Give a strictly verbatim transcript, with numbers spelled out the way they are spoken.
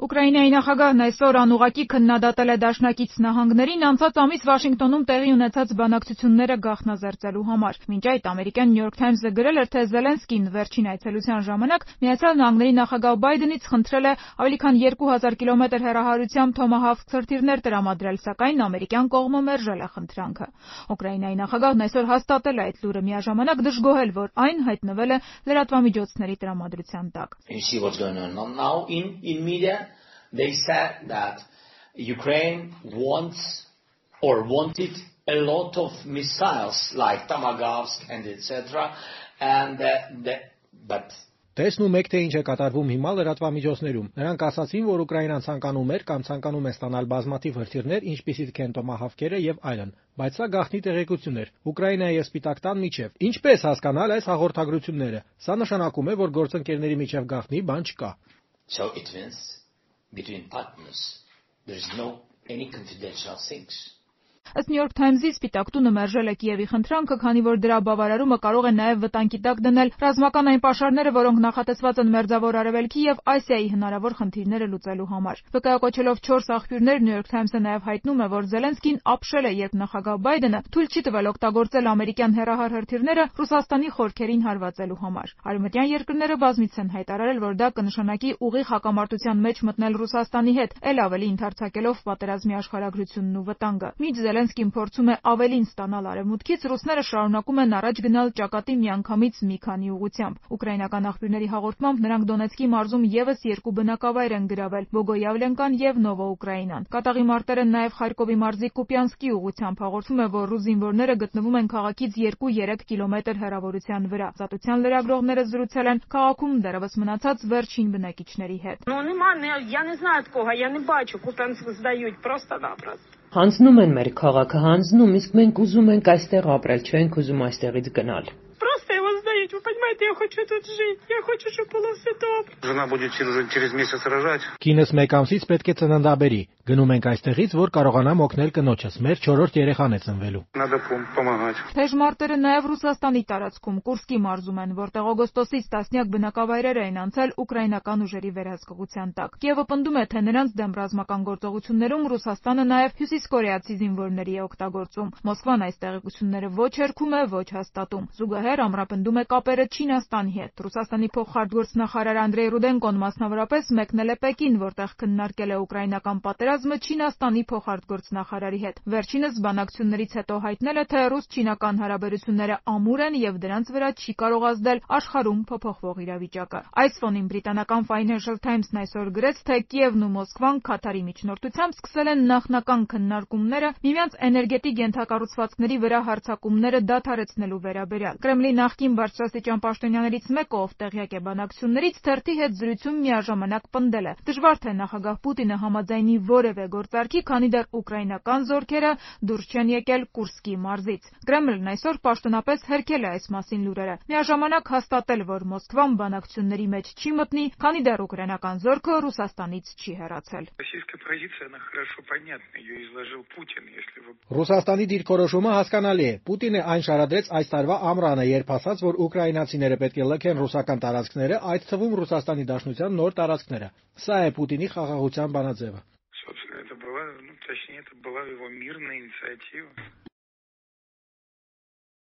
Ուկրաինայի նախագահն այսօր անուղղակի քննադատել է դաշնակից նահանգներին անցած ամիս Վաշինգտոնում տեղի ունեցած բանակցությունները գաղտնազերծելու համար։ Մինչ այդ ամերիկյան New York Times-ը գրել էր, թե Զելենսկին վերջին այցելության ժամանակ Միացյալ Նահանգների նախագահ Բայդենից խնդրել է ավելի քան երկու հազար կիլոմետր հեռահարությամբ Թոմահավք ցրտիրներ տրամադրել, սակայն ամերիկյան կողմը մերժել է խնդրանքը։ Ուկրաինայի նախագահն այսօր հաստատել է այդ լուրը, միաժամանակ դժգոհել, որ այն հայտնվել է լրատվամիջոցների տրամադրության տակ։ They said that Ukraine wants or wanted a lot of missiles like Tomahawks and et cetera. And uh, the, but Տեսնում եք, թե ինչ է կատարվում հիմա լրատվամիջոցներում։ Նրանք ասացին, որ Ուկրաինան ցանկանում էր կամ ցանկանում է ստանալ բազմաթիվ հրթիռներ, ինչպիսիք են Տոմահավքերը եւ այլն, բայց սա գաղտնի տեղեկություն էր Ուկրաինայի եւ Սպիտակ տան միջև։ Ինչպես հասկանալ այս հաղորդագրությունները։ Սա նշանակում է, որ գործընկերների միջև գաղտնի բան չկա։ So it means between partners there is no any confidential things. Ըստ New York Times-ի Սպիտակ տունը մերժել է Կիևի խնդրանքը, քանի որ դրա բավարարումը կարող է նաև վտանգի տակ դնել ռազմական այն պաշարները, որոնք նախատեսված են Մերձավոր Արևելքի եւ Ասիայի հնարավոր խնդիրները լուծելու համար։ Վկայակոչելով չորս աղբյուրներ, New York Times-ը նաև հայտնում է, որ Զելենսկին ապշել է, երբ նախագահ Բայդենը թույլ չի տվել օգտագործել ամերիկյան հեռահար հրթիռները Ռուսաստանի խորքերին հարվածելու համար։ Արևմտյան երկրները բազմիցս են հայտարարել, որ դա կնշանակի ուղիղ հակամարտության մեջ մտնել Ռուսաստանի հետ, ել ավելի ընդարձակելով պատերազմի աշխարհագրությունն ու վտանգը։ Մինչ Զելենսկին փորձում է ավելին ստանալ արևմուտքից, ռուսները շարունակում են առաջ գնալ ճակատի միանգամից մի քանի ուղղությամբ։ Ուկրաինական աղբյուրների հաղորդմամբ նրանք Դոնեցկի մարզում եւս երկու բնակավայր են գրավել՝ Բոգոյավլենկան եւ Նովոուկրաինան։ Կատաղի մարտերը նաև Խարկովի մարզի Կուպյանսկի ուղղությամբ հաղորդում է, որ ռուս զինվորները գտնվում են քաղաքից երկու-երեք килоմետր հեռավորության վրա։ Ազատության լրագրողները զրուցել են քաղաքում դեռևս մնացած վերջին բնակիչների հետ։ Հանձնում են մեր քաղաքը, հանձնում, իսկ մենք ուզում ենք այստեղ ապրել, չենք ուզում այստեղից գնալ։ Կինս մեկ ամսից պետք է ծննդաբերի։ Գնում ենք այստեղից, որ կարողանամ օգնել կնոջս։ Մեր չորրորդ երեխան է ծնվելու։ Թեժ մարտերը նաև Ռուսաստանի տարածքում, Կուրսկի մարզում են, որտեղ օգոստոսից տասնյակ բնակավայրեր էին անցել ուկրաինական ուժերի վերահսկողության տակ։ Կիևը պնդում է, թե նրանց դեմ ռազմական գործողություններում Ռուսաստանը նաև հյուսիսկորեացի զինվորների է օգտագործում։ Մոսկվան այս տեղեկությունները ոչ հերքում է, ոչ հաստատում։ Զուգահեռ ամրապնդում է կապերը Չինաստանի հետ։ Ռուսաստանի փոխարտգործնախարար Անդրեյ Ռուդենկոն մասնավորապես մեկնել է Պեկին, որտեղ քննարկել է ուկրաինական պատերազմը Չինաստանի փոխարտգործնախարարի հետ։ Վերջինս բանակցություններից հետո հայտնել է, թե ռուս-չինական հարաբերությունները ամուր են եւ դրանց վրա չի կարող ազդել աշխարհում փոփոխվող իրավիճակը։ Այս ֆոնին բրիտանական Financial Times-ն այսօր գրեց, թե Կիևն ու Մոսկվան Քաթարի միջնորդությամբ սկսել են նախնական քննարկումները միմյանց էներգետիկ ենթակառուցվածքների վրա հարձակումները դադարեցնելու վերաբերյալ։ Կրեմլի նախկին բարձրաստիճան պաշտոնյաներից մեկը, ով տեղյակ է բանակցություններից, թերթի հետ զրույցում միաժամանակ պնդել է. դժվար թե նախագահ Պուտինը համաձայնի որևէ գործարքի, քանի դեռ ուկրաինական զորքերը դուրս չեն եկել Կուրսկի մարզից։ Կրեմլն այսօր պաշտոնապես հերքել է այս մասին լուրերը, միաժամանակ հաստատել, որ Մոսկվան բանակցությունների մեջ չի մտնի, քանի դեռ ուկրաինական զորքը Ռուսաստանից չի հեռացել։ Ռուսաստանի դիրքորոշումը հասկանալի է։ Պուտինը այն շարադրեց այս տարվա ամռանը, երբ ասաց, որ ուկրաինացիները պետք է լքեն ռուսական տարածքները, այդ թվում Ռուսաստանի Դաշնության նոր տարածքները։ Սա է Պուտինի խաղաղության բանաձևը։